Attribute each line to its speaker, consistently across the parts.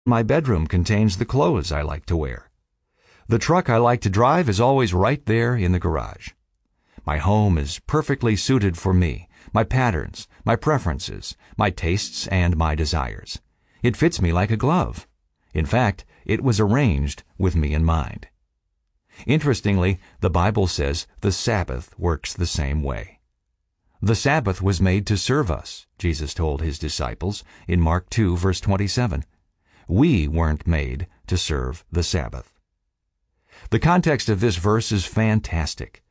Speaker 1: My bedroom contains the clothes I like to wear. The truck I like to drive is always right there in the garage. My home is perfectly suited for me, my patterns, my preferences, my tastes, and my desires. It fits me like a glove. In fact, it was arranged with me in mind. Interestingly, the Bible says the Sabbath works the same way. The Sabbath was made to serve us, Jesus told his disciples in Mark 2, verse 27. We weren't made to serve the Sabbath. The context of this verse is fantastic.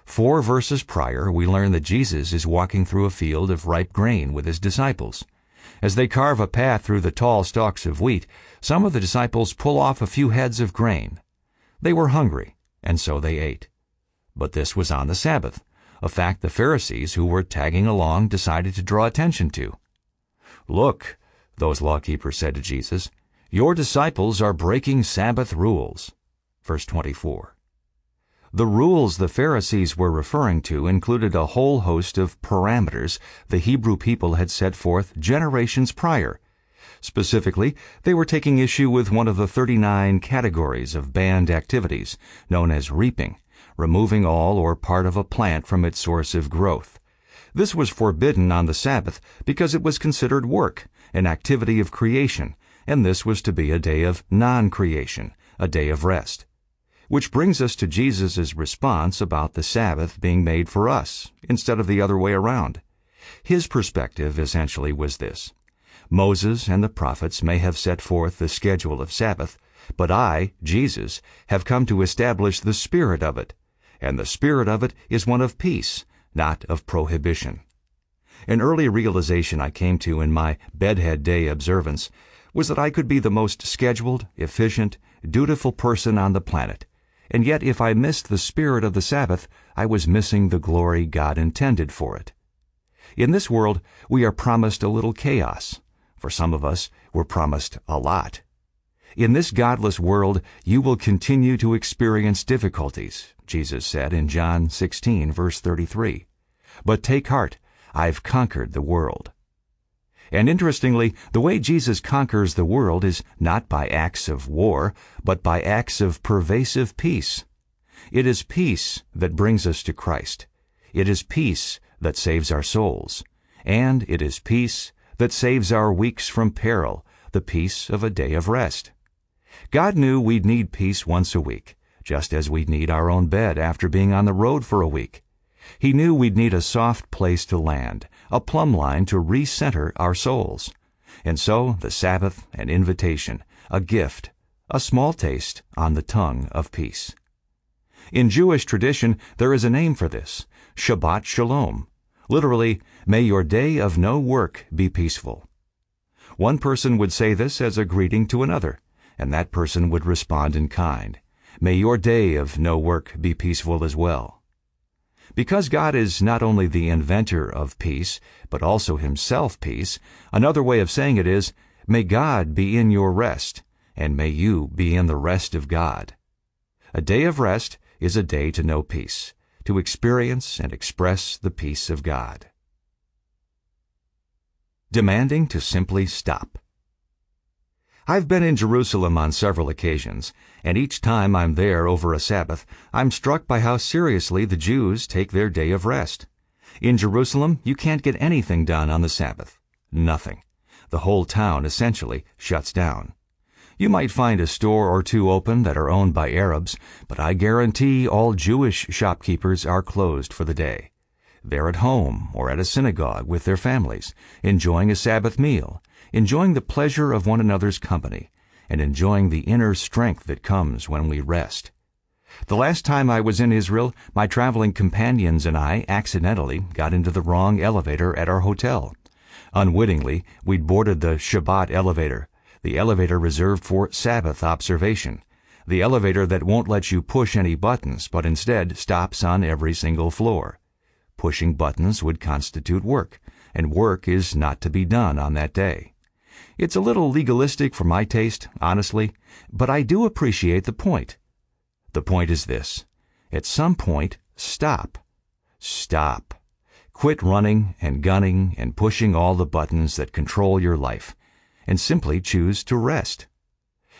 Speaker 1: 4 verses prior, we learn that Jesus is walking through a field of ripe grain with his disciples. As they carve a path through the tall stalks of wheat, some of the disciples pull off a few heads of grain. They were hungry, and so they ate. But this was on the Sabbath, a fact the Pharisees who were tagging along decided to draw attention to. "Look," those lawkeepers said to Jesus, "your disciples are breaking Sabbath rules." Verse 24. The rules the Pharisees were referring to included a whole host of parameters the Hebrew people had set forth generations prior. Specifically, they were taking issue with one of the 39 categories of banned activities, known as reaping, removing all or part of a plant from its source of growth. This was forbidden on the Sabbath because it was considered work, an activity of creation, and this was to be a day of non-creation, a day of rest. Which brings us to Jesus' response about the Sabbath being made for us, instead of the other way around. His perspective essentially was this: Moses and the prophets may have set forth the schedule of Sabbath, but I, Jesus, have come to establish the spirit of it, and the spirit of it is one of peace, not of prohibition. An early realization I came to in my Bedhead Day observance was that I could be the most scheduled, efficient, dutiful person on the planet, and yet if I missed the spirit of the Sabbath, I was missing the glory God intended for it. In this world, we are promised a little chaos. For some of us, we're promised a lot. In this godless world, you will continue to experience difficulties, Jesus said in John 16, verse 33. But take heart, I've conquered the world. And interestingly, the way Jesus conquers the world is not by acts of war, but by acts of pervasive peace. It is peace that brings us to Christ. It is peace that saves our souls. And it is peace that saves our weeks from peril, the peace of a day of rest. God knew we'd need peace once a week, just as we'd need our own bed after being on the road for a week. He knew we'd need a soft place to land, a plumb line to recenter our souls. And so the Sabbath, an invitation, a gift, a small taste on the tongue of peace. In Jewish tradition, there is a name for this, Shabbat Shalom. Literally, may your day of no work be peaceful. One person would say this as a greeting to another, and that person would respond in kind. May your day of no work be peaceful as well. Because God is not only the inventor of peace, but also himself peace, another way of saying it is, may God be in your rest, and may you be in the rest of God. A day of rest is a day to know peace, to experience and express the peace of God. Demanding to simply stop. I've been in Jerusalem on several occasions, and each time I'm there over a Sabbath, I'm struck by how seriously the Jews take their day of rest. In Jerusalem, you can't get anything done on the Sabbath. Nothing. The whole town essentially shuts down. You might find a store or two open that are owned by Arabs, but I guarantee all Jewish shopkeepers are closed for the day. They're at home or at a synagogue with their families, enjoying a Sabbath meal, enjoying the pleasure of one another's company, and enjoying the inner strength that comes when we rest. The last time I was in Israel, my traveling companions and I accidentally got into the wrong elevator at our hotel. Unwittingly, we'd boarded the Shabbat elevator, the elevator reserved for Sabbath observation, the elevator that won't let you push any buttons but instead stops on every single floor. Pushing buttons would constitute work, and work is not to be done on that day. It's a little legalistic for my taste, honestly, but I do appreciate the point. The point is this: at some point, stop. Stop. Quit running and gunning and pushing all the buttons that control your life, and simply choose to rest.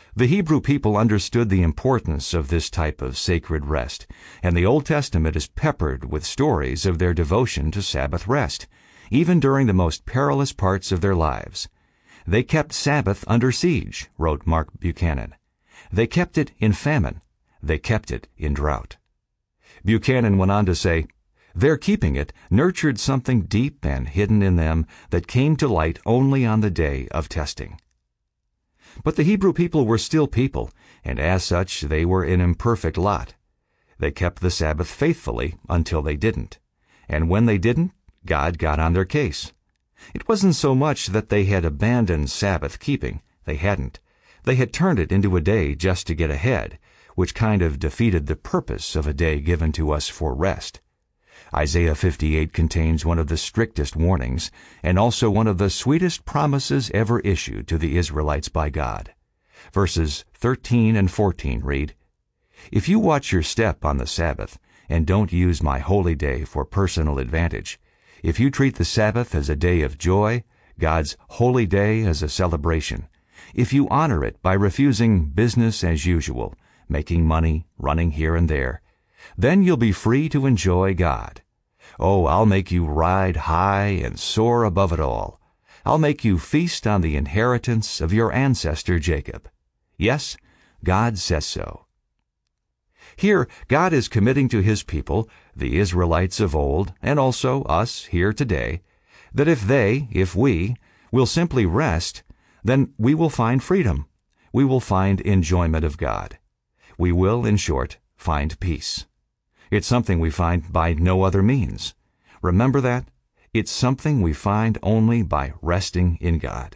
Speaker 1: The Hebrew people understood the importance of this type of sacred rest, and the Old Testament is peppered with stories of their devotion to Sabbath rest, even during the most perilous parts of their lives. They kept Sabbath under siege, wrote Mark Buchanan. They kept it in famine. They kept it in drought. Buchanan went on to say, their keeping it nurtured something deep and hidden in them that came to light only on the day of testing. But the Hebrew people were still people, and as such they were an imperfect lot. They kept the Sabbath faithfully until they didn't. And when they didn't, God got on their case. It wasn't so much that they had abandoned Sabbath keeping. They hadn't. They had turned it into a day just to get ahead, which kind of defeated the purpose of a day given to us for rest. Isaiah 58 contains one of the strictest warnings, and also one of the sweetest promises ever issued to the Israelites by God. Verses 13 and 14 read, If you watch your step on the Sabbath, and don't use my holy day for personal advantage, if you treat the Sabbath as a day of joy, God's holy day as a celebration, if you honor it by refusing business as usual, making money, running here and there, then you'll be free to enjoy God. Oh, I'll make you ride high and soar above it all. I'll make you feast on the inheritance of your ancestor Jacob. Yes, God says so. Here, God is committing to His people, the Israelites of old, and also us here today, that if we, will simply rest, then we will find freedom. We will find enjoyment of God. We will, in short, find peace. It's something we find by no other means. Remember that? It's something we find only by resting in God.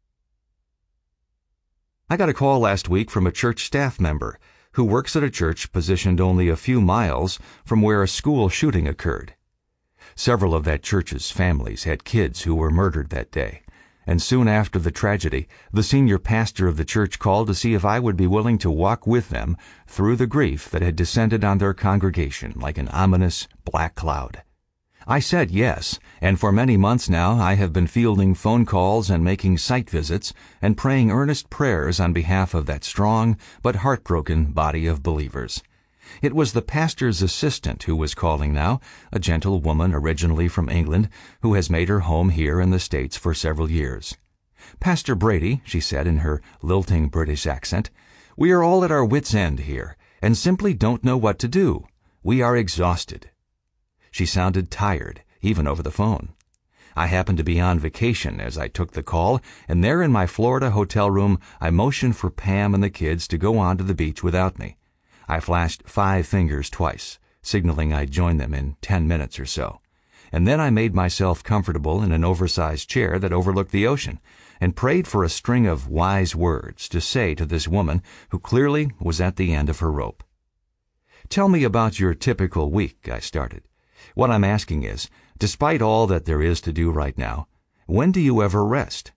Speaker 1: I got a call last week from a church staff member who works at a church positioned only a few miles from where a school shooting occurred. Several of that church's families had kids who were murdered that day, and soon after the tragedy, the senior pastor of the church called to see if I would be willing to walk with them through the grief that had descended on their congregation like an ominous black cloud. I said yes, and for many months now I have been fielding phone calls and making site visits and praying earnest prayers on behalf of that strong but heartbroken body of believers. It was the pastor's assistant who was calling now, a gentle woman originally from England who has made her home here in the States for several years. Pastor Brady, she said in her lilting British accent, we are all at our wits' end here and simply don't know what to do. We are exhausted. She sounded tired, even over the phone. I happened to be on vacation as I took the call, and there in my Florida hotel room I motioned for Pam and the kids to go on to the beach without me. I flashed 5 fingers twice, signaling I'd join them in 10 minutes or so. And then I made myself comfortable in an oversized chair that overlooked the ocean, and prayed for a string of wise words to say to this woman who clearly was at the end of her rope. Tell me about your typical week, I started. What I'm asking is, despite all that there is to do right now, when do you ever rest?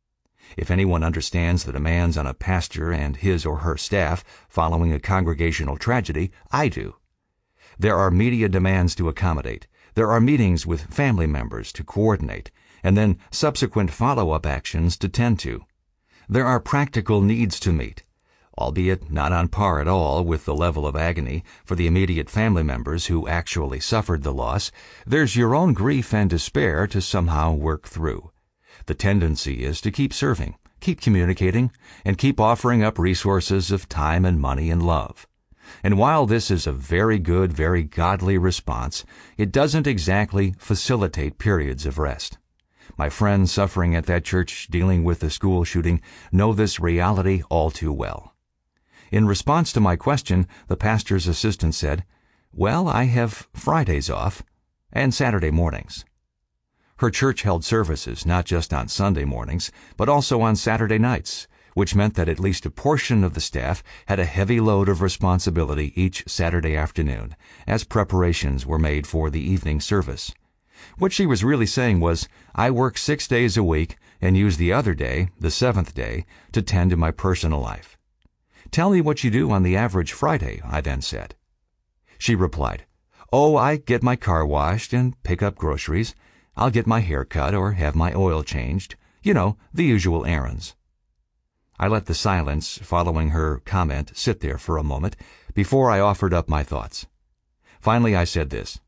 Speaker 1: If anyone understands the demands on a pastor and his or her staff following a congregational tragedy, I do. There are media demands to accommodate. There are meetings with family members to coordinate, and then subsequent follow-up actions to tend to. There are practical needs to meet, albeit not on par at all with the level of agony for the immediate family members who actually suffered the loss. There's your own grief and despair to somehow work through. The tendency is to keep serving, keep communicating, and keep offering up resources of time and money and love. And while this is a very good, very godly response, it doesn't exactly facilitate periods of rest. My friends suffering at that church dealing with the school shooting know this reality all too well. In response to my question, the pastor's assistant said, "Well, I have Fridays off and Saturday mornings." Her church held services not just on Sunday mornings, but also on Saturday nights, which meant that at least a portion of the staff had a heavy load of responsibility each Saturday afternoon, as preparations were made for the evening service. What she was really saying was, I work 6 days a week and use the other day, the 7th day, to tend to my personal life. "Tell me what you do on the average Friday," I then said. She replied, "Oh, I get my car washed and pick up groceries. I'll get my hair cut or have my oil changed. You know, the usual errands." I let the silence following her comment sit there for a moment before I offered up my thoughts. Finally, I said this.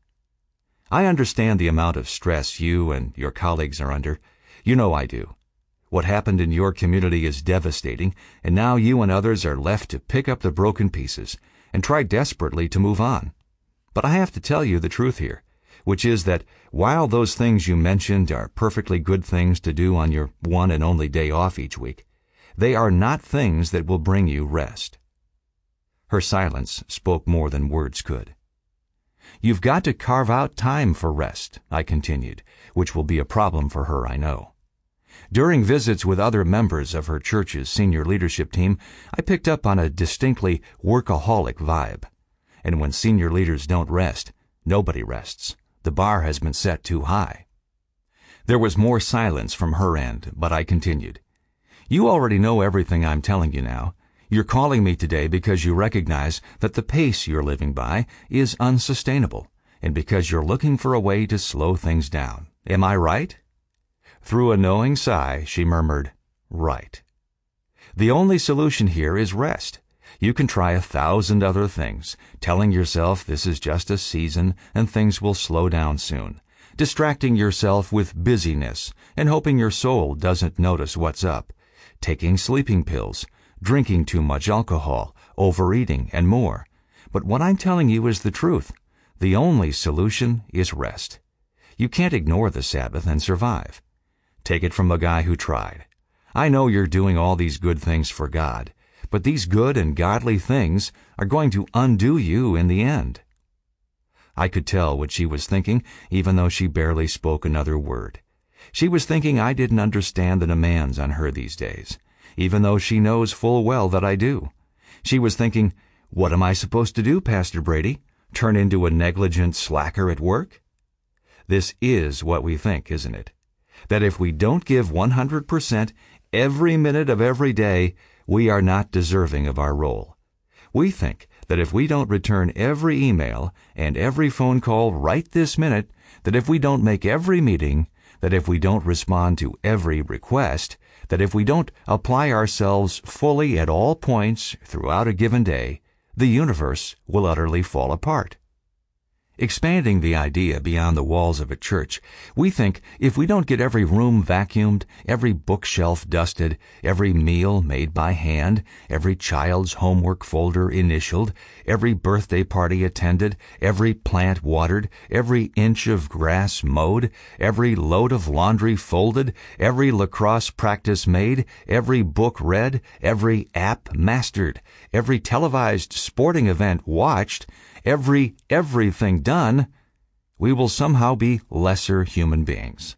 Speaker 1: I understand the amount of stress you and your colleagues are under. You know I do. What happened in your community is devastating, and now you and others are left to pick up the broken pieces and try desperately to move on. But I have to tell you the truth here, which is that while those things you mentioned are perfectly good things to do on your one and only day off each week, they are not things that will bring you rest. Her silence spoke more than words could. You've got to carve out time for rest, I continued, which will be a problem for her, I know. During visits with other members of her church's senior leadership team, I picked up on a distinctly workaholic vibe. And when senior leaders don't rest, nobody rests. The bar has been set too high. There was more silence from her end, but I continued. You already know everything I'm telling you now. You're calling me today because you recognize that the pace you're living by is unsustainable, and because you're looking for a way to slow things down. Am I right? Through a knowing sigh, she murmured, Right. The only solution here is rest. You can try 1,000 other things, telling yourself this is just a season and things will slow down soon, distracting yourself with busyness and hoping your soul doesn't notice what's up, taking sleeping pills, drinking too much alcohol, overeating, and more. But what I'm telling you is the truth. The only solution is rest. You can't ignore the Sabbath and survive. Take it from a guy who tried. I know you're doing all these good things for God, but these good and godly things are going to undo you in the end. I could tell what she was thinking, even though she barely spoke another word. She was thinking I didn't understand the demands on her these days, even though she knows full well that I do. She was thinking, what am I supposed to do, Pastor Brady? Turn into a negligent slacker at work? This is what we think, isn't it? That if we don't give 100% every minute of every day, we are not deserving of our role. We think that if we don't return every email and every phone call right this minute, that if we don't make every meeting, that if we don't respond to every request, that if we don't apply ourselves fully at all points throughout a given day, the universe will utterly fall apart. Expanding the idea beyond the walls of a church, we think if we don't get every room vacuumed, every bookshelf dusted, every meal made by hand, every child's homework folder initialed, every birthday party attended, every plant watered, every inch of grass mowed, every load of laundry folded, every lacrosse practice made, every book read, every app mastered, every televised sporting event watched, everything done, we will somehow be lesser human beings.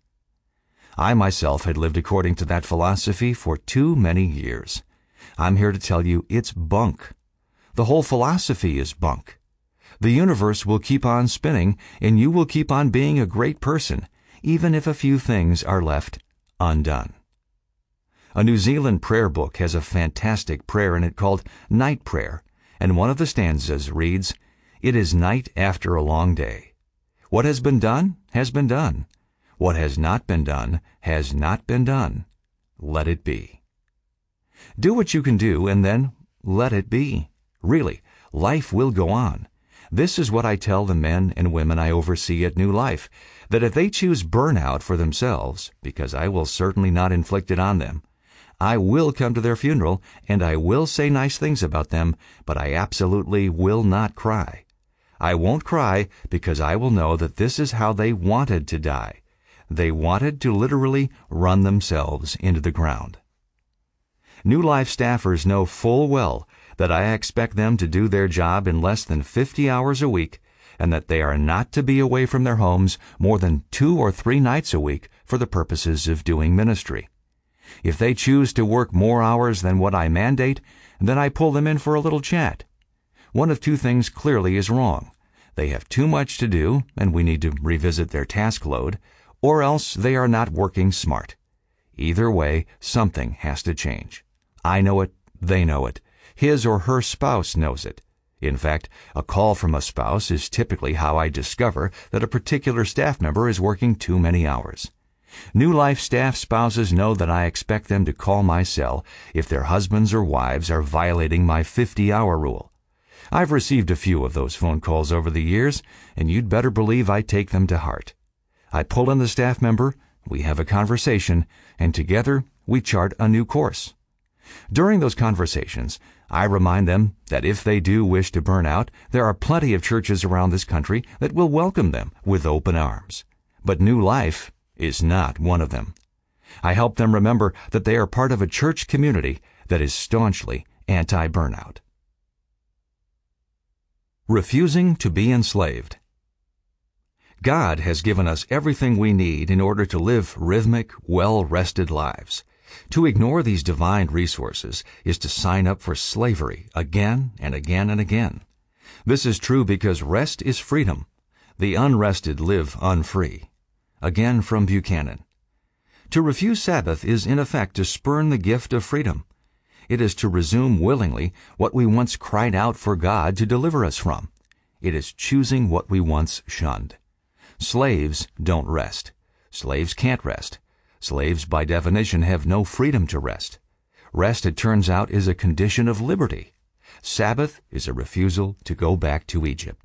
Speaker 1: I myself had lived according to that philosophy for too many years. I'm here to tell you it's bunk. The whole philosophy is bunk. The universe will keep on spinning, and you will keep on being a great person, even if a few things are left undone. A New Zealand prayer book has a fantastic prayer in it called Night Prayer, and one of the stanzas reads, It is night after a long day. What has been done has been done. What has not been done has not been done. Let it be. Do what you can do and then let it be. Really, life will go on. This is what I tell the men and women I oversee at New Life, that if they choose burnout for themselves, because I will certainly not inflict it on them, I will come to their funeral and I will say nice things about them, but I absolutely will not cry. I won't cry because I will know that this is how they wanted to die. They wanted to literally run themselves into the ground. New Life staffers know full well that I expect them to do their job in less than 50 hours a week, and that they are not to be away from their homes more than 2 or 3 nights a week for the purposes of doing ministry. If they choose to work more hours than what I mandate, then I pull them in for a little chat. One of 2 things clearly is wrong. They have too much to do, and we need to revisit their task load, or else they are not working smart. Either way, something has to change. I know it, they know it. His or her spouse knows it. In fact, a call from a spouse is typically how I discover that a particular staff member is working too many hours. New Life staff spouses know that I expect them to call my cell if their husbands or wives are violating my 50-hour rule. I've received a few of those phone calls over the years, and you'd better believe I take them to heart. I pull in the staff member, we have a conversation, and together we chart a new course. During those conversations, I remind them that if they do wish to burn out, there are plenty of churches around this country that will welcome them with open arms. But New Life is not one of them. I help them remember that they are part of a church community that is staunchly anti-burnout. Refusing to be enslaved. God has given us everything we need in order to live rhythmic, well-rested lives. To ignore these divine resources is to sign up for slavery again and again and again. This is true because rest is freedom. The unrested live unfree. Again from Buchanan. To refuse Sabbath is in effect to spurn the gift of freedom. It is to resume willingly what we once cried out for God to deliver us from. It is choosing what we once shunned. Slaves don't rest. Slaves can't rest. Slaves, by definition, have no freedom to rest. Rest, it turns out, is a condition of liberty. Sabbath is a refusal to go back to Egypt.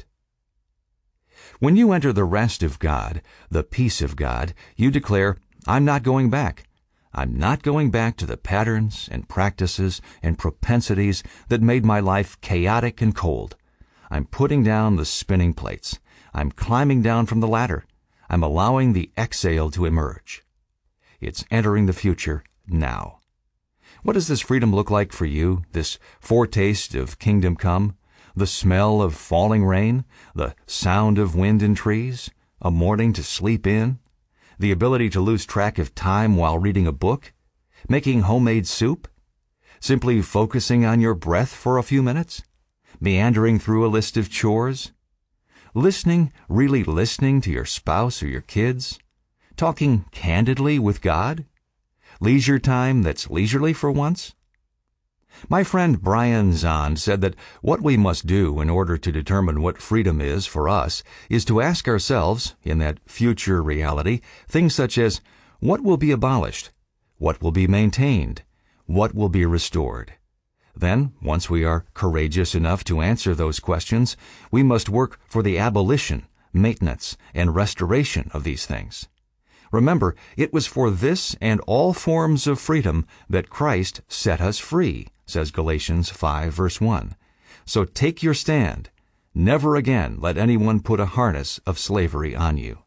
Speaker 1: When you enter the rest of God, the peace of God, you declare, I'm not going back. I'm not going back to the patterns and practices and propensities that made my life chaotic and cold. I'm putting down the spinning plates. I'm climbing down from the ladder. I'm allowing the exhale to emerge. It's entering the future now. What does this freedom look like for you, this foretaste of kingdom come? The smell of falling rain? The sound of wind in trees? A morning to sleep in? The ability to lose track of time while reading a book? Making homemade soup? Simply focusing on your breath for a few minutes? Meandering through a list of chores? Listening, really listening to your spouse or your kids? Talking candidly with God? Leisure time that's leisurely for once? My friend Brian Zahnd said that what we must do in order to determine what freedom is for us is to ask ourselves, in that future reality, things such as, what will be abolished? What will be maintained? What will be restored? Then, once we are courageous enough to answer those questions, we must work for the abolition, maintenance, and restoration of these things. Remember, it was for this and all forms of freedom that Christ set us free, says Galatians 5, verse 1. So take your stand. Never again let anyone put a harness of slavery on you.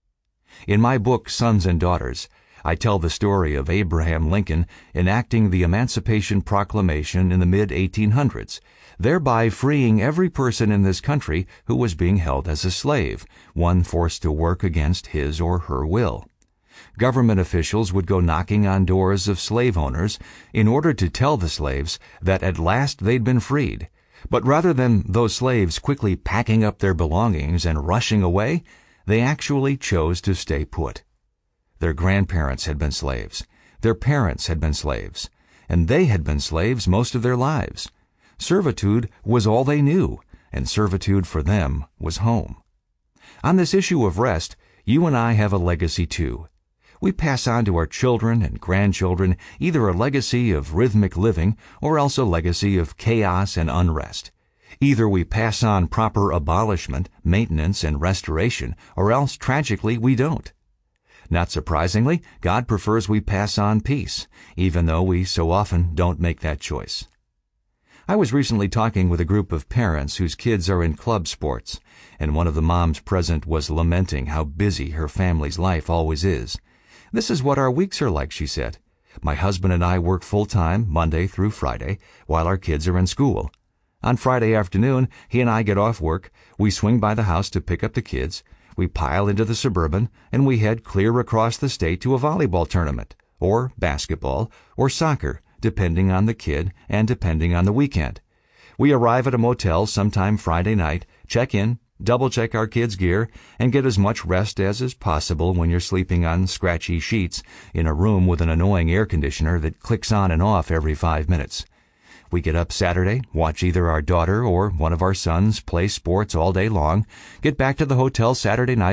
Speaker 1: In my book, Sons and Daughters, I tell the story of Abraham Lincoln enacting the Emancipation Proclamation in the mid-1800s, thereby freeing every person in this country who was being held as a slave, one forced to work against his or her will. Government officials would go knocking on doors of slave owners in order to tell the slaves that at last they'd been freed. But rather than those slaves quickly packing up their belongings and rushing away, they actually chose to stay put. Their grandparents had been slaves. Their parents had been slaves. And they had been slaves most of their lives. Servitude was all they knew, and servitude for them was home. On this issue of rest, you and I have a legacy too. We pass on to our children and grandchildren either a legacy of rhythmic living or else a legacy of chaos and unrest. Either we pass on proper abolishment, maintenance, and restoration, or else, tragically, we don't. Not surprisingly, God prefers we pass on peace, even though we so often don't make that choice. I was recently talking with a group of parents whose kids are in club sports, and one of the moms present was lamenting how busy her family's life always is. This is what our weeks are like, she said. My husband and I work full-time, Monday through Friday, while our kids are in school. On Friday afternoon, he and I get off work, we swing by the house to pick up the kids, we pile into the Suburban, and we head clear across the state to a volleyball tournament, or basketball, or soccer, depending on the kid and depending on the weekend. We arrive at a motel sometime Friday night, check in, double-check our kids' gear, and get as much rest as is possible when you're sleeping on scratchy sheets in a room with an annoying air conditioner that clicks on and off every 5 minutes. We get up Saturday, watch either our daughter or one of our sons play sports all day long, get back to the hotel Saturday night,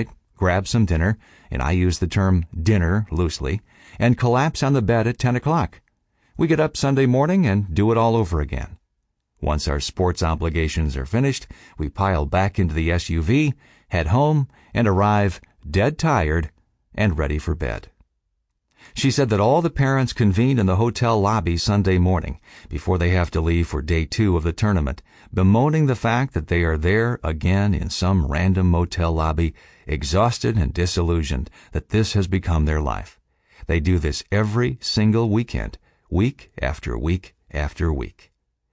Speaker 1: grab some dinner, and I use the term dinner loosely, and collapse on the bed at 10 o'clock. We get up Sunday morning and do it all over again. Once our sports obligations are finished, we pile back into the SUV, head home, and arrive dead tired and ready for bed. She said that all the parents convene in the hotel lobby Sunday morning before they have to leave for day 2 of the tournament, bemoaning the fact that they are there again in some random motel lobby, exhausted and disillusioned that this has become their life. They do this every single weekend, week after week after week.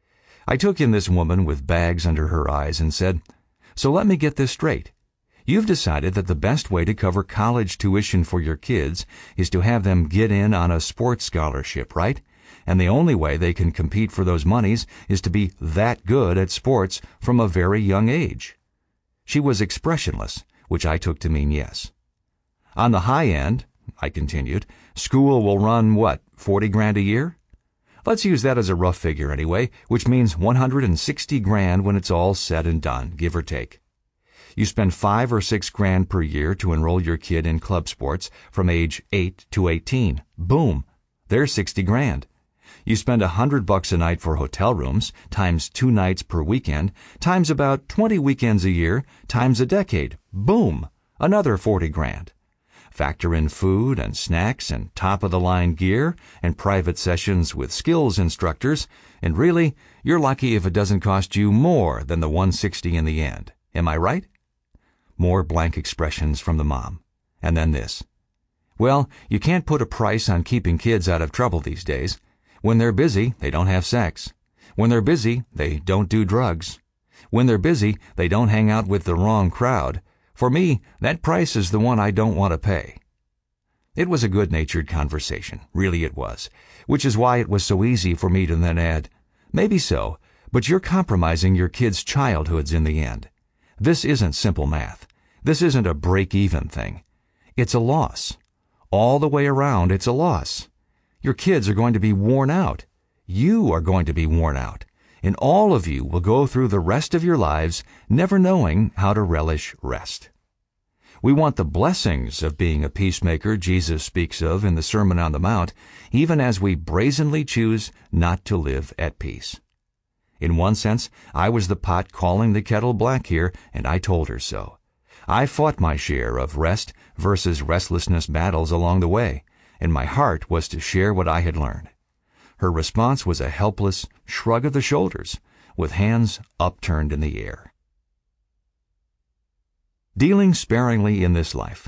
Speaker 1: I took in this woman with bags under her eyes and said, "So let me get this straight. You've decided that the best way to cover college tuition for your kids is to have them get in on a sports scholarship, right? And the only way they can compete for those monies is to be that good at sports from a very young age." She was expressionless, which I took to mean yes. "On the high end," I continued, "school will run, what, 40 grand a year? Let's use that as a rough figure anyway, which means 160 grand when it's all said and done, give or take. You spend 5 or 6 grand per year to enroll your kid in club sports from age 8 to 18. Boom! There's 60 grand. You spend $100 a night for hotel rooms, times 2 nights per weekend, times about 20 weekends a year, times a decade. Boom! Another 40 grand. Factor in food and snacks and top-of-the-line gear and private sessions with skills instructors, and really, you're lucky if it doesn't cost you more than the 160 in the end. Am I right? More blank expressions from the mom. And then this. "Well, you can't put a price on keeping kids out of trouble these days. When they're busy, they don't have sex. When they're busy, they don't do drugs. When they're busy, they don't hang out with the wrong crowd. For me, that price is the one I don't want to pay." It was a good-natured conversation, really it was, which is why it was so easy for me to then add, "Maybe so, but you're compromising your kids' childhoods in the end. This isn't simple math. This isn't a break-even thing. It's a loss. All the way around, it's a loss. Your kids are going to be worn out. You are going to be worn out. And all of you will go through the rest of your lives never knowing how to relish rest. We want the blessings of being a peacemaker Jesus speaks of in the Sermon on the Mount, even as we brazenly choose not to live at peace. In one sense, I was the pot calling the kettle black here, and I told her so. I fought my share of rest versus restlessness battles along the way, and my heart was to share what I had learned. Her response was a helpless shrug of the shoulders, with hands upturned in the air. Dealing sparingly in this life.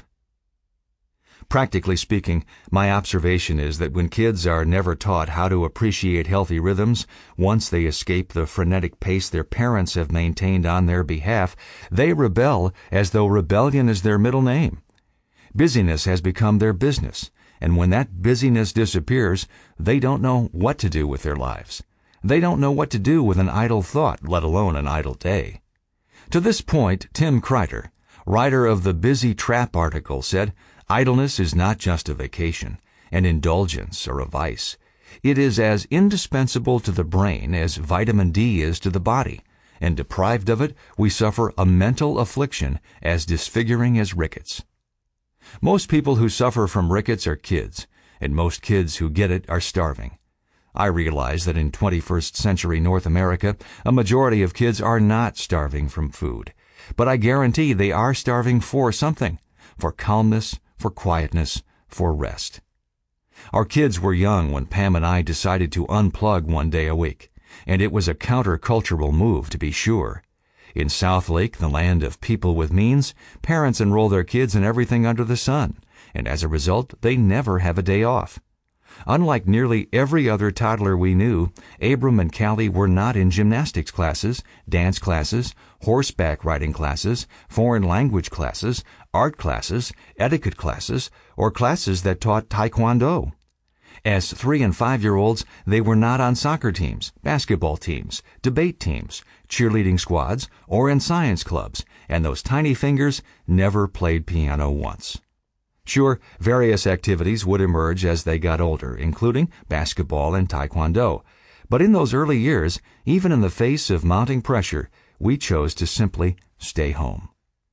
Speaker 1: Practically speaking, my observation is that when kids are never taught how to appreciate healthy rhythms, once they escape the frenetic pace their parents have maintained on their behalf, they rebel as though rebellion is their middle name. Busyness has become their business, and when that busyness disappears, they don't know what to do with their lives. They don't know what to do with an idle thought, let alone an idle day. To this point, Tim Kreider, writer of the Busy Trap article, said, "Idleness is not just a vacation, an indulgence, or a vice. It is as indispensable to the brain as vitamin D is to the body, and deprived of it, we suffer a mental affliction as disfiguring as rickets." Most people who suffer from rickets are kids, and most kids who get it are starving. I realize that in 21st century North America, a majority of kids are not starving from food, but I guarantee they are starving for something, for calmness, for quietness, for rest. Our kids were young when Pam and I decided to unplug one day a week, and it was a countercultural move to be sure. In Southlake, the land of people with means, parents enroll their kids in everything under the sun, and as a result, they never have a day off. Unlike nearly every other toddler we knew, Abram and Callie were not in gymnastics classes, dance classes, horseback riding classes, foreign language classes, art classes, etiquette classes, or classes that taught Taekwondo. As 3- and 5-year-olds, they were not on soccer teams, basketball teams, debate teams, cheerleading squads, or in science clubs, and those tiny fingers never played piano once. Sure, various activities would emerge as they got older, including basketball and Taekwondo. But in those early years, even in the face of mounting pressure, we chose to simply stay home.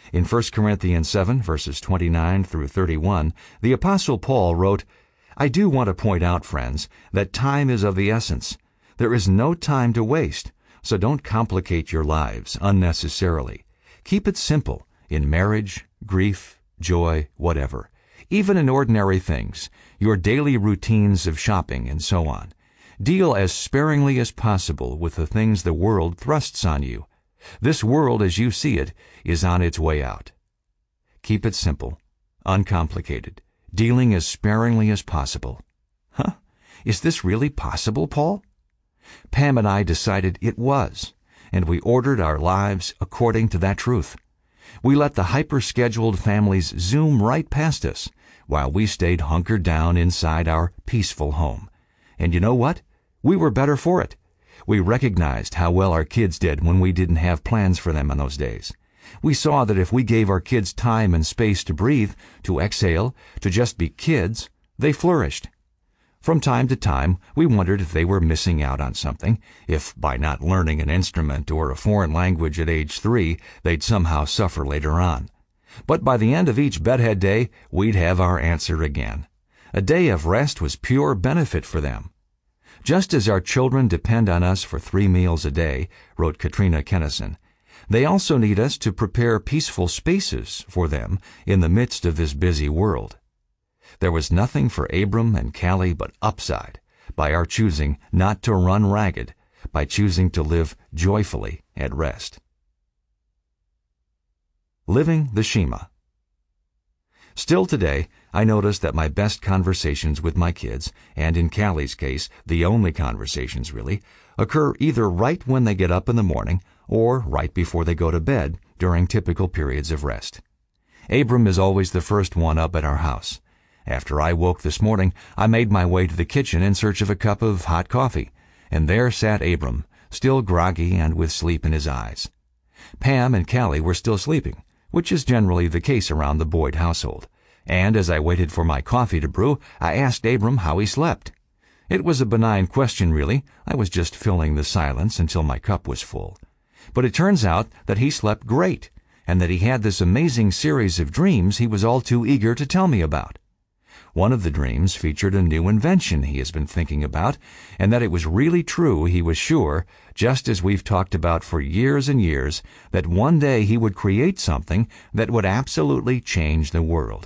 Speaker 1: In 1 Corinthians 7, verses 29 through 31, the Apostle Paul wrote, "I do want to point out, friends, that time is of the essence. There is no time to waste, so don't complicate your lives unnecessarily. Keep it simple in marriage, grief, joy, whatever. Even in ordinary things, your daily routines of shopping and so on. Deal as sparingly as possible with the things the world thrusts on you. This world, as you see it, is on its way out. Keep it simple, uncomplicated, dealing as sparingly as possible." Huh? Is this really possible, Paul? Pam and I decided it was, and we ordered our lives according to that truth. We let the hyper-scheduled families zoom right past us, while we stayed hunkered down inside our peaceful home. And you know what? We were better for it. We recognized how well our kids did when we didn't have plans for them in those days. We saw that if we gave our kids time and space to breathe, to exhale, to just be kids, they flourished. From time to time, we wondered if they were missing out on something, if by not learning an instrument or a foreign language at age 3, they'd somehow suffer later on. But by the end of each bedhead day, we'd have our answer again. A day of rest was pure benefit for them. Just as our children depend on us for 3 meals a day, wrote Katrina Kennison, they also need us to prepare peaceful spaces for them in the midst of this busy world. There was nothing for Abram and Callie but upside by our choosing not to run ragged, by choosing to live joyfully at rest. Living the Shema. Still today, I notice that my best conversations with my kids, and in Callie's case, the only conversations really, occur either right when they get up in the morning or right before they go to bed during typical periods of rest. Abram is always the first one up at our house. After I woke this morning, I made my way to the kitchen in search of a cup of hot coffee, and there sat Abram, still groggy and with sleep in his eyes. Pam and Callie were still sleeping, which is generally the case around the Boyd household, and as I waited for my coffee to brew, I asked Abram how he slept. It was a benign question, really. I was just filling the silence until my cup was full. But it turns out that he slept great, and that he had this amazing series of dreams he was all too eager to tell me about. One of the dreams featured a new invention he has been thinking about, and that it was really true, he was sure, just as we've talked about for years and years, that one day he would create something that would absolutely change the world.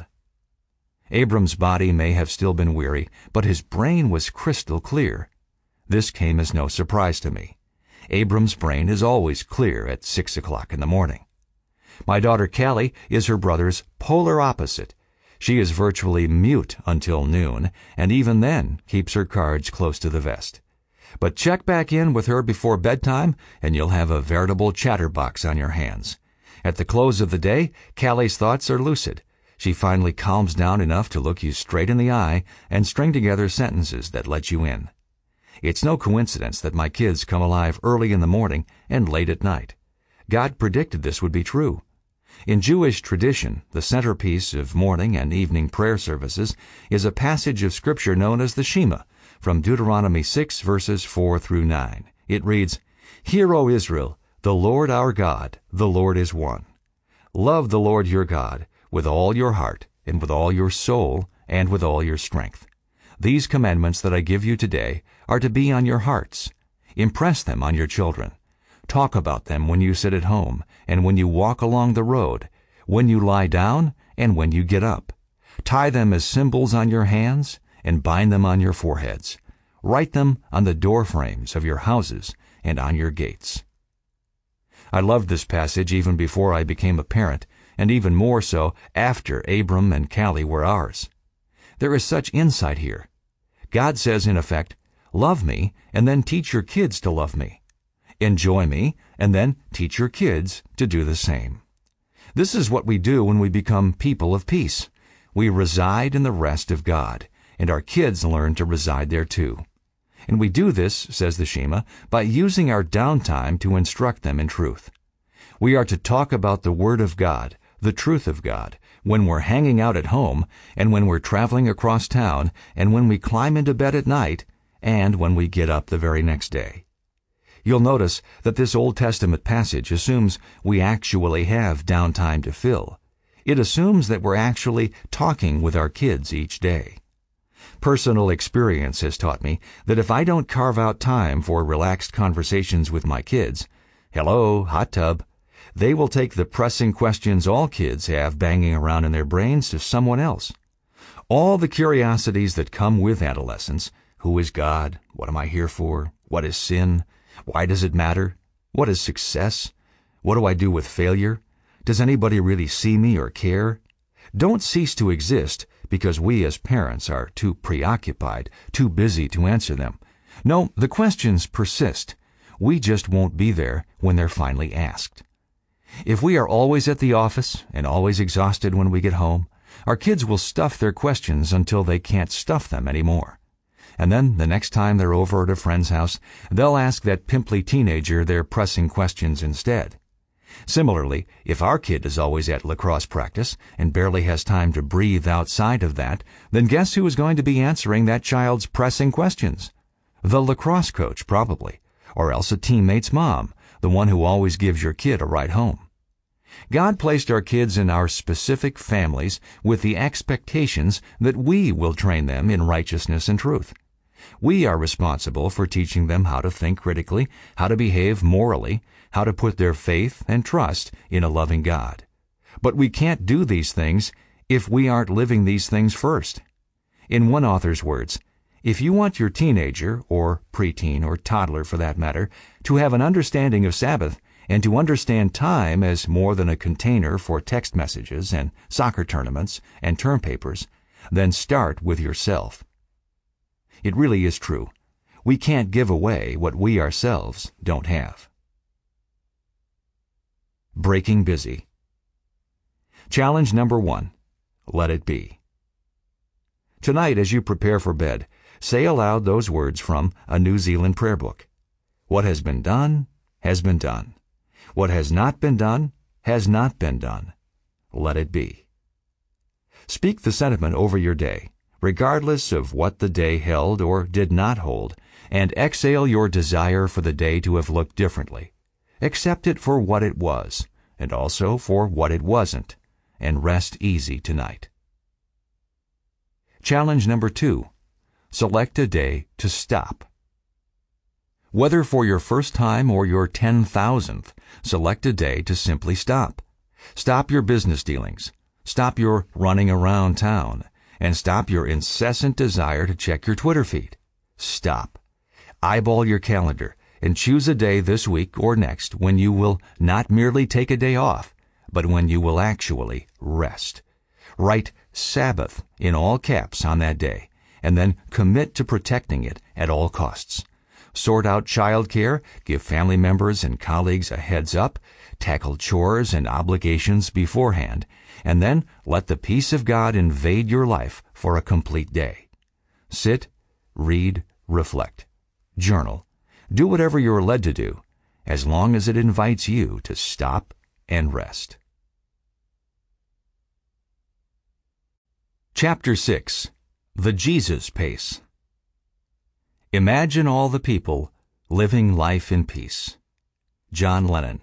Speaker 1: Abram's body may have still been weary, but his brain was crystal clear. This came as no surprise to me. Abram's brain is always clear at 6 o'clock in the morning. My daughter Callie is her brother's polar opposite. She is virtually mute until noon, and even then keeps her cards close to the vest. But check back in with her before bedtime, and you'll have a veritable chatterbox on your hands. At the close of the day, Callie's thoughts are lucid. She finally calms down enough to look you straight in the eye and string together sentences that let you in. It's no coincidence that my kids come alive early in the morning and late at night. God predicted this would be true. In Jewish tradition, the centerpiece of morning and evening prayer services is a passage of Scripture known as the Shema, from Deuteronomy 6, verses 4 through 9. It reads, "Hear, O Israel, the Lord our God, the Lord is one. Love the Lord your God with all your heart, and with all your soul, and with all your strength. These commandments that I give you today are to be on your hearts. Impress them on your children. Talk about them when you sit at home, and when you walk along the road, when you lie down, and when you get up. Tie them as symbols on your hands, and bind them on your foreheads. Write them on the door frames of your houses and on your gates." I loved this passage even before I became a parent, and even more so after Abram and Callie were ours. There is such insight here. God says, in effect, love me, and then teach your kids to love me. Enjoy me, and then teach your kids to do the same. This is what we do when we become people of peace. We reside in the rest of God, and our kids learn to reside there too. And we do this, says the Shema, by using our downtime to instruct them in truth. We are to talk about the Word of God, the truth of God, when we're hanging out at home, and when we're traveling across town, and when we climb into bed at night, and when we get up the very next day. You'll notice that this Old Testament passage assumes we actually have downtime to fill. It assumes that we're actually talking with our kids each day. Personal experience has taught me that if I don't carve out time for relaxed conversations with my kids, hello, hot tub, they will take the pressing questions all kids have banging around in their brains to someone else. All the curiosities that come with adolescence, who is God? What am I here for? What is sin? Why does it matter? What is success? What do I do with failure? Does anybody really see me or care? Don't cease to exist because we as parents are too preoccupied, too busy to answer them. No, the questions persist. We just won't be there when they're finally asked. If we are always at the office and always exhausted when we get home, our kids will stuff their questions until they can't stuff them anymore. And then the next time they're over at a friend's house, they'll ask that pimply teenager their pressing questions instead. Similarly, if our kid is always at lacrosse practice and barely has time to breathe outside of that, then guess who is going to be answering that child's pressing questions? The lacrosse coach, probably, or else a teammate's mom, the one who always gives your kid a ride home. God placed our kids in our specific families with the expectations that we will train them in righteousness and truth. We are responsible for teaching them how to think critically, how to behave morally, how to put their faith and trust in a loving God. But we can't do these things if we aren't living these things first. In one author's words, if you want your teenager, or preteen or toddler for that matter, to have an understanding of Sabbath and to understand time as more than a container for text messages and soccer tournaments and term papers, then start with yourself. It really is true. We can't give away what we ourselves don't have. Breaking busy. Challenge number 1. Let it be. Tonight, as you prepare for bed, say aloud those words from a New Zealand prayer book. What has been done, has been done. What has not been done, has not been done. Let it be. Speak the sentiment over your day, regardless of what the day held or did not hold, and exhale your desire for the day to have looked differently. Accept it for what it was, and also for what it wasn't, and rest easy tonight. Challenge number 2. Select a day to stop. Whether for your first time or your 10,000th, select a day to simply stop. Stop your business dealings. Stop your running around town. And stop your incessant desire to check your Twitter feed. Stop. Eyeball your calendar and choose a day this week or next when you will not merely take a day off, but when you will actually rest. Write Sabbath in all caps on that day, and then commit to protecting it at all costs. Sort out child care, give family members and colleagues a heads up, tackle chores and obligations beforehand, and then let the peace of God invade your life for a complete day. Sit, read, reflect, journal, do whatever you're led to do, as long as it invites you to stop and rest. Chapter 6. The Jesus Pace. Imagine all the people living life in peace. John Lennon.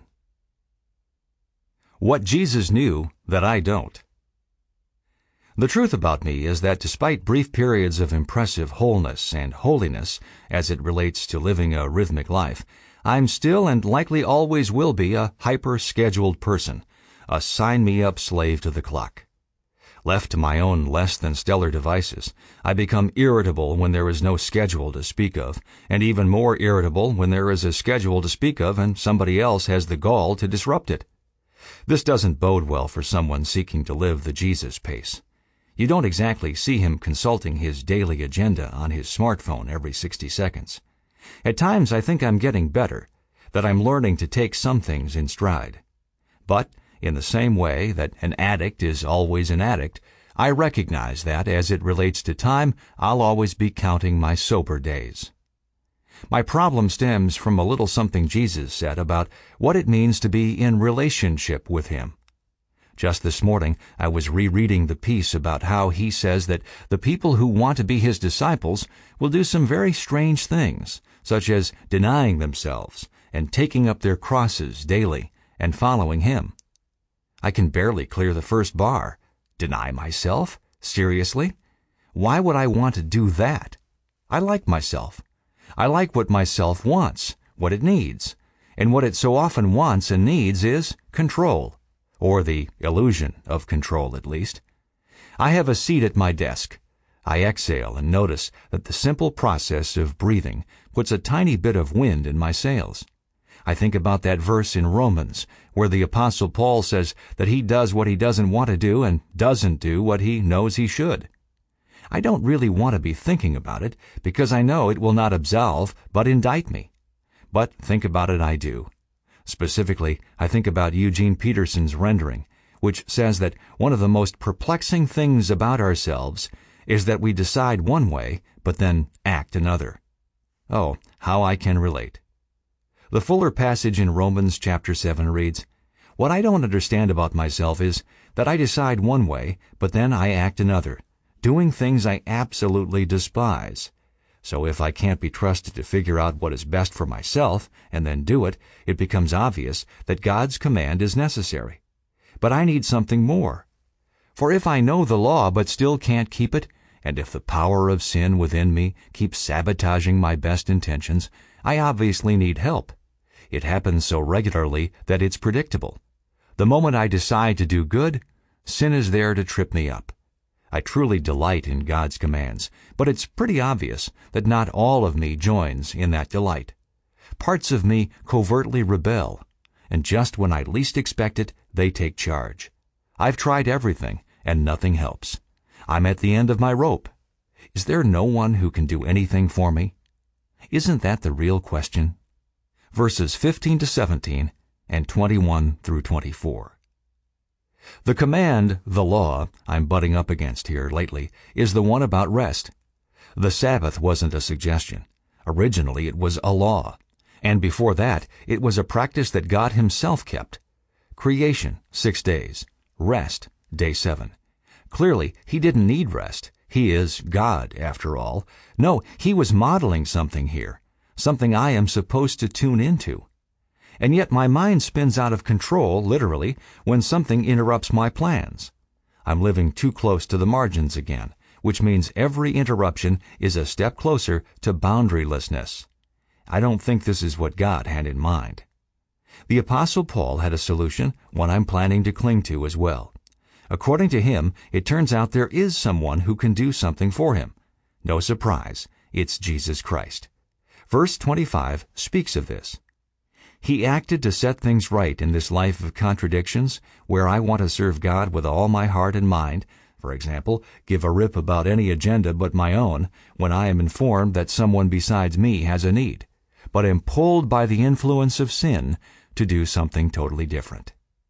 Speaker 1: What Jesus knew that I don't. The truth about me is that despite brief periods of impressive wholeness and holiness as it relates to living a rhythmic life, I'm still and likely always will be a hyper-scheduled person, a sign-me-up slave to the clock. Left to my own less than stellar devices, I become irritable when there is no schedule to speak of, and even more irritable when there is a schedule to speak of and somebody else has the gall to disrupt it. This doesn't bode well for someone seeking to live the Jesus pace. You don't exactly see him consulting his daily agenda on his smartphone every 60 seconds. At times I think I'm getting better, that I'm learning to take some things in stride. But in the same way that an addict is always an addict, I recognize that, as it relates to time, I'll always be counting my sober days. My problem stems from a little something Jesus said about what it means to be in relationship with him. Just this morning, I was rereading the piece about how he says that the people who want to be his disciples will do some very strange things, such as denying themselves and taking up their crosses daily and following Him. I can barely clear the first bar. Deny myself? Seriously? Why would I want to do that? I like myself. I like what myself wants, what it needs. And what it so often wants and needs is control, or the illusion of control at least. I have a seat at my desk. I exhale and notice that the simple process of breathing puts a tiny bit of wind in my sails. I think about that verse in Romans where the Apostle Paul says that he does what he doesn't want to do and doesn't do what he knows he should. I don't really want to be thinking about it because I know it will not absolve but indict me. But think about it I do. Specifically, I think about Eugene Peterson's rendering, which says that one of the most perplexing things about ourselves is that we decide one way, but then act another. Oh, how I can relate. The fuller passage in Romans chapter 7 reads, "What I don't understand about myself is that I decide one way, but then I act another, doing things I absolutely despise. So if I can't be trusted to figure out what is best for myself and then do it, it becomes obvious that God's command is necessary. But I need something more. For if I know the law but still can't keep it, and if the power of sin within me keeps sabotaging my best intentions, I obviously need help. It happens so regularly that it's predictable. The moment I decide to do good, sin is there to trip me up. I truly delight in God's commands, but it's pretty obvious that not all of me joins in that delight. Parts of me covertly rebel, and just when I least expect it, they take charge. I've tried everything, and nothing helps. I'm at the end of my rope. Is there no one who can do anything for me? Isn't that the real question?" Verses 15 to 17 and 21 through 24. The command, the law, I'm butting up against here lately is the one about rest. The Sabbath wasn't a suggestion. Originally it was a law. And before that, it was a practice that God Himself kept. Creation, 6 days. Rest, day 7. Clearly, He didn't need rest. He is God, after all. No, He was modeling something here, something I am supposed to tune into. And yet my mind spins out of control, literally, when something interrupts my plans. I'm living too close to the margins again, which means every interruption is a step closer to boundarylessness. I don't think this is what God had in mind. The Apostle Paul had a solution, one I'm planning to cling to as well. According to him, it turns out there is someone who can do something for him. No surprise, it's Jesus Christ. Verse 25 speaks of this. He acted to set things right in this life of contradictions, where I want to serve God with all my heart and mind, for example, give a rip about any agenda but my own, when I am informed that someone besides me has a need, but am pulled by the influence of sin to do something totally different.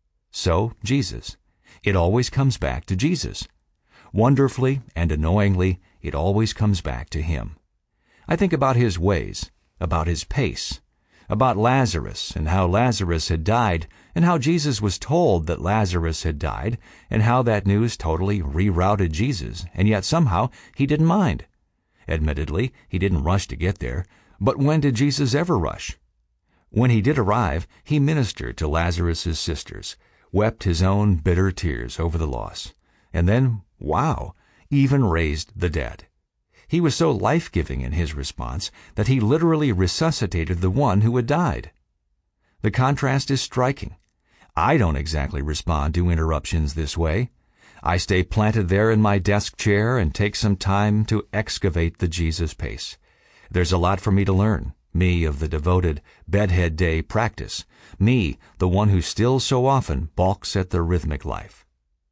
Speaker 1: So, Jesus. It always comes back to Jesus. Wonderfully and annoyingly, it always comes back to Him. I think about His ways, about His pace, about Lazarus and how Lazarus had died, and how Jesus was told that Lazarus had died, and how that news totally rerouted Jesus, and yet somehow He didn't mind. Admittedly, He didn't rush to get there, but when did Jesus ever rush? When He did arrive, He ministered to Lazarus' sisters, wept His own bitter tears over the loss, and then, wow, even raised the dead. He was so life-giving in His response that He literally resuscitated the one who had died. The contrast is striking. I don't exactly respond to interruptions this way. I stay planted there in my desk chair and take some time to excavate the Jesus pace. There's a lot for me to learn, me of the devoted bedhead day practice, me, the one who still so often balks at the rhythmic life.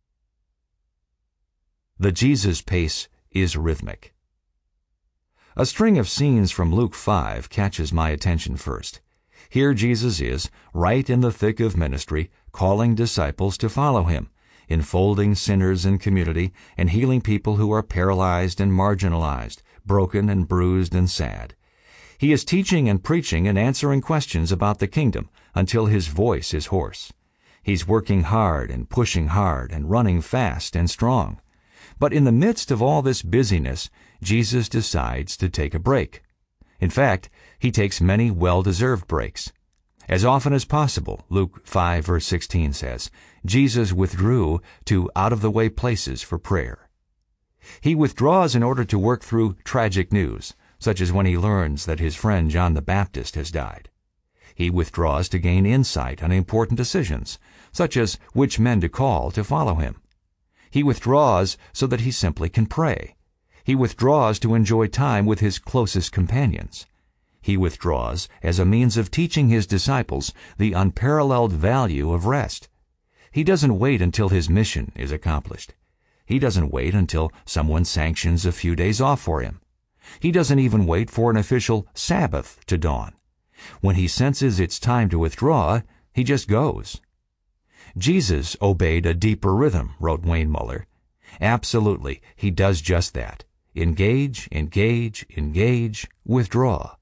Speaker 1: The Jesus pace is rhythmic. A string of scenes from Luke 5 catches my attention first. Here Jesus is, right in the thick of ministry, calling disciples to follow Him, enfolding sinners in community, and healing people who are paralyzed and marginalized, broken and bruised and sad. He is teaching and preaching and answering questions about the kingdom until His voice is hoarse. He's working hard and pushing hard and running fast and strong. But in the midst of all this busyness, Jesus decides to take a break. In fact, He takes many well-deserved breaks. As often as possible, Luke 5 verse 16 says, Jesus withdrew to out-of-the-way places for prayer. He withdraws in order to work through tragic news, such as when he learns that his friend John the Baptist has died. He withdraws to gain insight on important decisions, such as which men to call to follow him. He withdraws so that he simply can pray. He withdraws to enjoy time with his closest companions. He withdraws as a means of teaching his disciples the unparalleled value of rest. He doesn't wait until his mission is accomplished. He doesn't wait until someone sanctions a few days off for him. He doesn't even wait for an official Sabbath to dawn. When he senses it's time to withdraw, he just goes. Jesus obeyed a deeper rhythm, wrote Wayne Muller. Absolutely, he does just that. Engage, engage, engage, withdraw.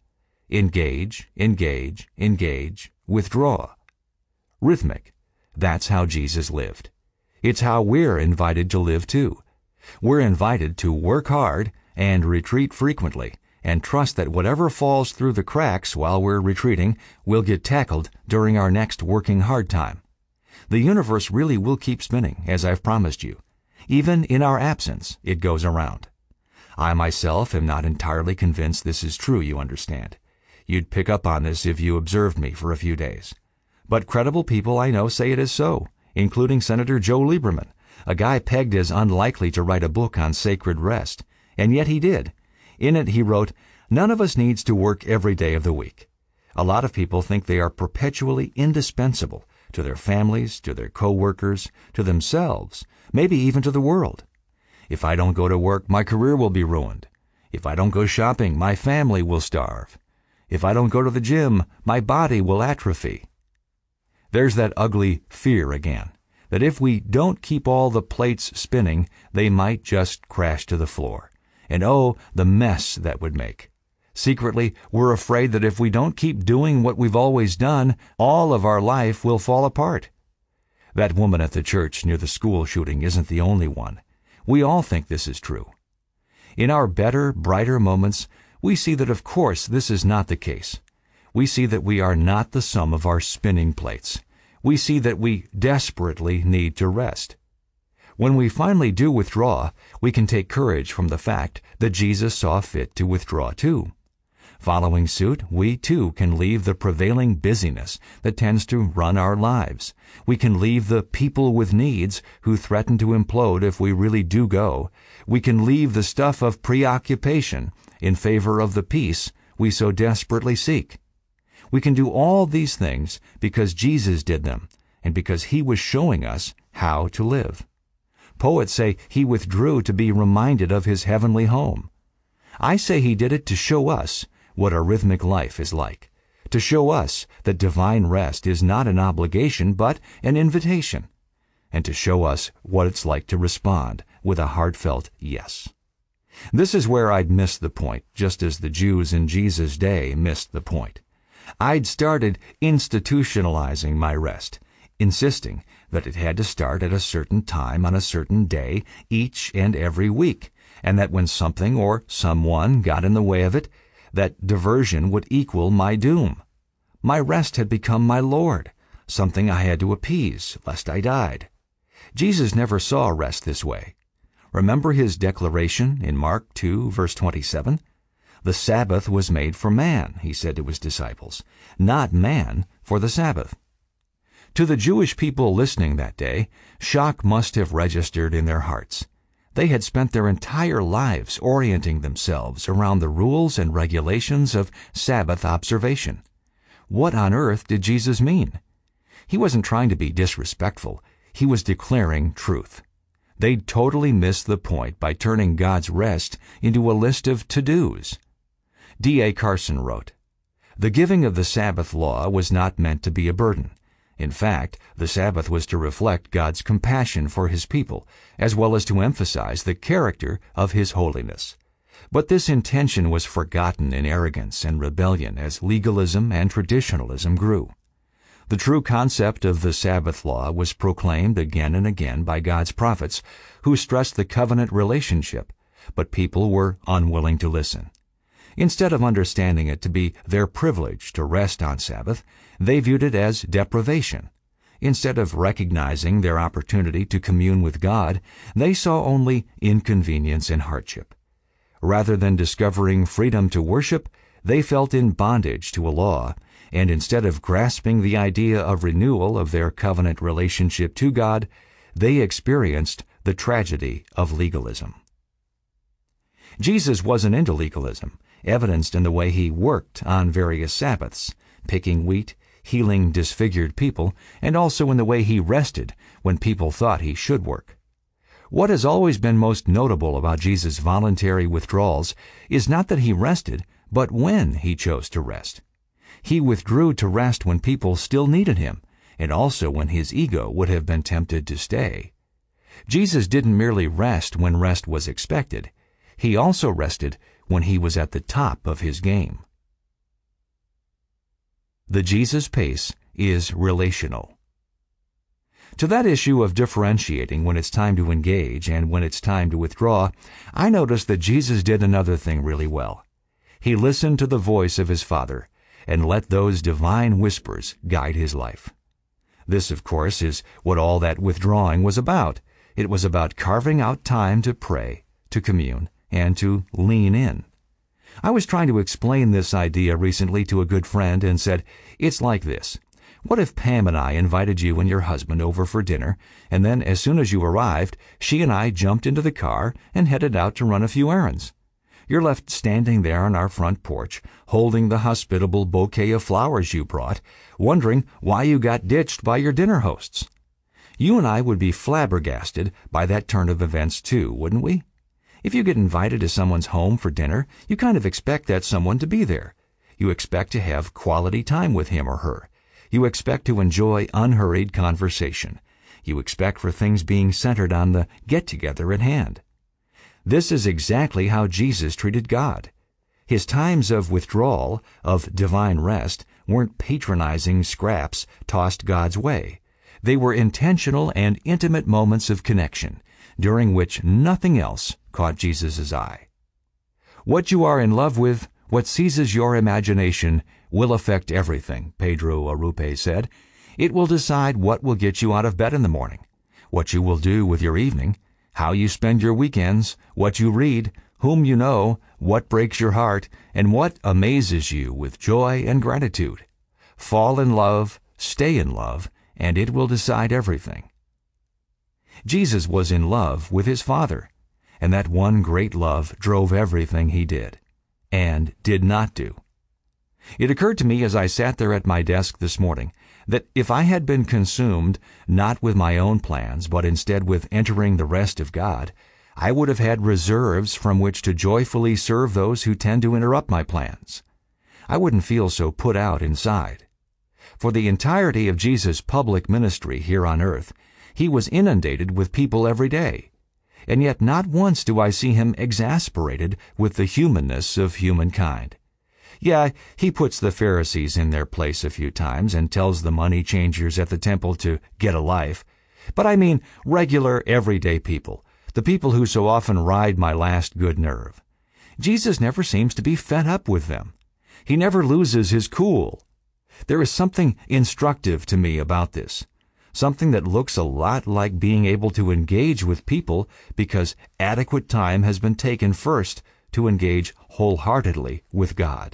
Speaker 1: Engage, engage, engage, withdraw. Rhythmic. That's how Jesus lived. It's how we're invited to live too. We're invited to work hard and retreat frequently, and trust that whatever falls through the cracks while we're retreating will get tackled during our next working hard time. The universe really will keep spinning, as I've promised you. Even in our absence, it goes around. I myself am not entirely convinced this is true, you understand. You'd pick up on this if you observed me for a few days. But credible people I know say it is so, including Senator Joe Lieberman, a guy pegged as unlikely to write a book on sacred rest, and yet he did. In it he wrote, "None of us needs to work every day of the week. A lot of people think they are perpetually indispensable to their families, to their co-workers, to themselves, maybe even to the world. If I don't go to work, my career will be ruined. If I don't go shopping, my family will starve. If I don't go to the gym, my body will atrophy." There's that ugly fear again, that if we don't keep all the plates spinning, they might just crash to the floor. And oh, the mess that would make. Secretly, we're afraid that if we don't keep doing what we've always done, all of our life will fall apart. That woman at the church near the school shooting isn't the only one. We all think this is true. In our better, brighter moments, we see that of course this is not the case. We see that we are not the sum of our spinning plates. We see that we desperately need to rest. When we finally do withdraw, we can take courage from the fact that Jesus saw fit to withdraw too. Following suit, we too can leave the prevailing busyness that tends to run our lives. We can leave the people with needs who threaten to implode if we really do go. We can leave the stuff of preoccupation in favor of the peace we so desperately seek. We can do all these things because Jesus did them and because he was showing us how to live. Poets say he withdrew to be reminded of his heavenly home. I say he did it to show us what a rhythmic life is like, to show us that divine rest is not an obligation but an invitation, and to show us what it's like to respond with a heartfelt yes. This is where I'd missed the point, just as the Jews in Jesus' day missed the point. I'd started institutionalizing my rest, insisting that it had to start at a certain time on a certain day each and every week, and that when something or someone got in the way of it, that diversion would equal my doom. My rest had become my Lord, something I had to appease lest I died. Jesus never saw rest this way. Remember his declaration in Mark 2, verse 27? The Sabbath was made for man, he said to his disciples, not man for the Sabbath. To the Jewish people listening that day, shock must have registered in their hearts. They had spent their entire lives orienting themselves around the rules and regulations of Sabbath observation. What on earth did Jesus mean? He wasn't trying to be disrespectful. He was declaring truth. They'd totally missed the point by turning God's rest into a list of to-dos. D.A. Carson wrote, "The giving of the Sabbath law was not meant to be a burden. In fact, the Sabbath was to reflect God's compassion for his people, as well as to emphasize the character of his holiness. But this intention was forgotten in arrogance and rebellion as legalism and traditionalism grew. The true concept of the Sabbath law was proclaimed again and again by God's prophets, who stressed the covenant relationship, but people were unwilling to listen. Instead of understanding it to be their privilege to rest on Sabbath, they viewed it as deprivation. Instead of recognizing their opportunity to commune with God, they saw only inconvenience and hardship. Rather than discovering freedom to worship, they felt in bondage to a law, and instead of grasping the idea of renewal of their covenant relationship to God, they experienced the tragedy of legalism. Jesus wasn't into legalism, evidenced in the way he worked on various Sabbaths, picking wheat, healing disfigured people, and also in the way he rested when people thought he should work. What has always been most notable about Jesus' voluntary withdrawals is not that he rested, but when he chose to rest. He withdrew to rest when people still needed him, and also when his ego would have been tempted to stay. Jesus didn't merely rest when rest was expected. He also rested when he was at the top of his game. The Jesus pace is relational. To that issue of differentiating when it's time to engage and when it's time to withdraw, I noticed that Jesus did another thing really well. He listened to the voice of his Father and let those divine whispers guide his life. This, of course, is what all that withdrawing was about. It was about carving out time to pray, to commune, and to lean in. I was trying to explain this idea recently to a good friend and said, it's like this. What if Pam and I invited you and your husband over for dinner, and then as soon as you arrived, she and I jumped into the car and headed out to run a few errands? You're left standing there on our front porch, holding the hospitable bouquet of flowers you brought, wondering why you got ditched by your dinner hosts. You and I would be flabbergasted by that turn of events too, wouldn't we? If you get invited to someone's home for dinner, you kind of expect that someone to be there. You expect to have quality time with him or her. You expect to enjoy unhurried conversation. You expect for things being centered on the get-together at hand. This is exactly how Jesus treated God. His times of withdrawal, of divine rest, weren't patronizing scraps tossed God's way. They were intentional and intimate moments of connection, during which nothing else caught Jesus' eye. What you are in love with, what seizes your imagination, will affect everything, Pedro Arrupe said. It will decide what will get you out of bed in the morning, what you will do with your evening, how you spend your weekends, what you read, whom you know, what breaks your heart, and what amazes you with joy and gratitude. Fall in love, stay in love, and it will decide everything. Jesus was in love with his Father, and that one great love drove everything he did and did not do. It occurred to me as I sat there at my desk this morning that if I had been consumed not with my own plans, but instead with entering the rest of God, I would have had reserves from which to joyfully serve those who tend to interrupt my plans. I wouldn't feel so put out inside. For the entirety of Jesus' public ministry here on earth, he was inundated with people every day, and yet not once do I see him exasperated with the humanness of humankind. Yeah, he puts the Pharisees in their place a few times and tells the money changers at the temple to get a life, but I mean regular, everyday people, the people who so often ride my last good nerve. Jesus never seems to be fed up with them. He never loses his cool. There is something instructive to me about this. Something that looks a lot like being able to engage with people because adequate time has been taken first to engage wholeheartedly with God.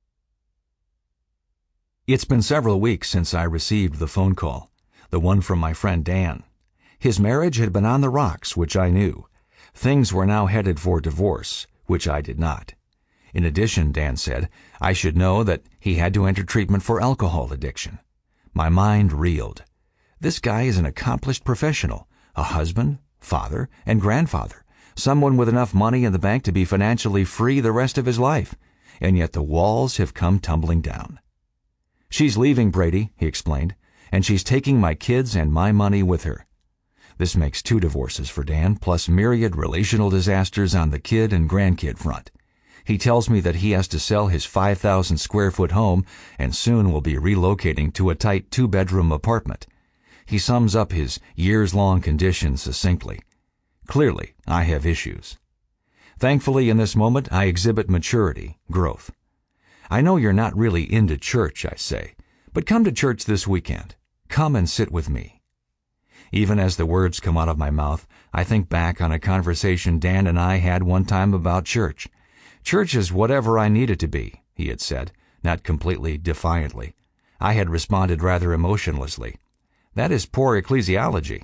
Speaker 1: It's been several weeks since I received the phone call, the one from my friend Dan. His marriage had been on the rocks, which I knew. Things were now headed for divorce, which I did not. In addition, Dan said, I should know that he had to enter treatment for alcohol addiction. My mind reeled. This guy is an accomplished professional, a husband, father, and grandfather, someone with enough money in the bank to be financially free the rest of his life, and yet the walls have come tumbling down. She's leaving, Brady, he explained, and she's taking my kids and my money with her. This makes 2 divorces for Dan, plus myriad relational disasters on the kid and grandkid front. He tells me that he has to sell his 5,000-square-foot home and soon will be relocating to a tight 2-bedroom apartment. He sums up his years-long condition succinctly. Clearly, I have issues. Thankfully, in this moment, I exhibit maturity, growth. I know you're not really into church, I say, but come to church this weekend. Come and sit with me. Even as the words come out of my mouth, I think back on a conversation Dan and I had one time about church. Church is whatever I need it to be, he had said, not completely defiantly. I had responded rather emotionlessly. That is poor ecclesiology.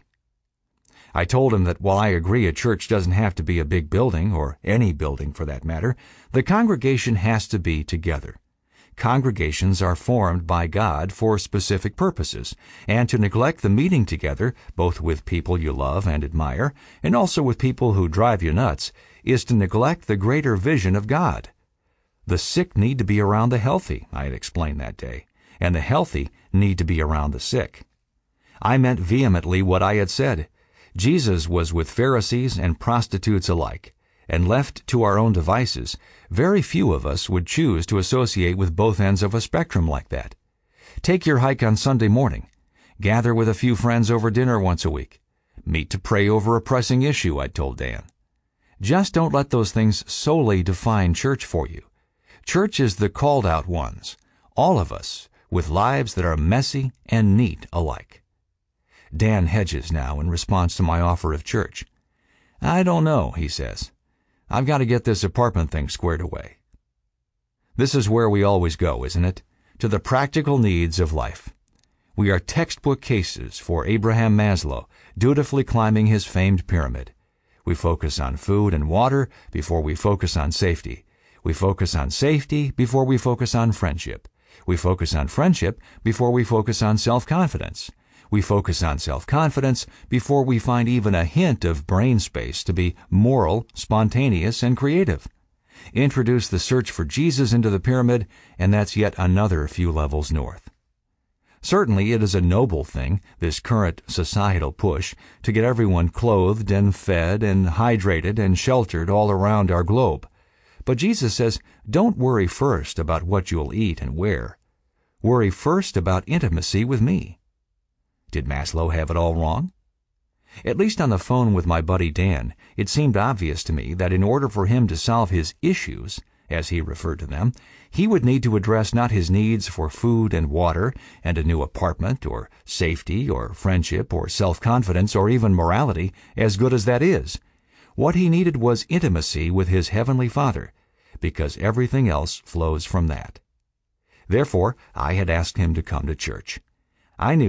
Speaker 1: I told him that while I agree a church doesn't have to be a big building, or any building for that matter, the congregation has to be together. Congregations are formed by God for specific purposes, and to neglect the meeting together, both with people you love and admire, and also with people who drive you nuts, is to neglect the greater vision of God. The sick need to be around the healthy, I had explained that day, and the healthy need to be around the sick. I meant vehemently what I had said. Jesus was with Pharisees and prostitutes alike, and left to our own devices, very few of us would choose to associate with both ends of a spectrum like that. Take your hike on Sunday morning. Gather with a few friends over dinner once a week. Meet to pray over a pressing issue, I told Dan. Just don't let those things solely define church for you. Church is the called out ones, all of us, with lives that are messy and neat alike. Dan hedges now in response to my offer of church. I don't know, he says. I've got to get this apartment thing squared away. This is where we always go, isn't it? To the practical needs of life. We are textbook cases for Abraham Maslow, dutifully climbing his famed pyramid. We focus on food and water before we focus on safety. We focus on safety before we focus on friendship. We focus on friendship before we focus on self-confidence. We focus on self-confidence before we find even a hint of brain space to be moral, spontaneous, and creative. Introduce the search for Jesus into the pyramid, and that's yet another few levels north. Certainly it is a noble thing, this current societal push, to get everyone clothed and fed and hydrated and sheltered all around our globe. But Jesus says, don't worry first about what you'll eat and wear. Worry first about intimacy with me. Did Maslow have it all wrong? At least on the phone with my buddy Dan, it seemed obvious to me that in order for him to solve his issues, as he referred to them, he would need to address not his needs for food and water and a new apartment or safety or friendship or self-confidence or even morality, as good as that is. What he needed was intimacy with his Heavenly Father, because everything else flows from that. Therefore, I had asked him to come to church. I knew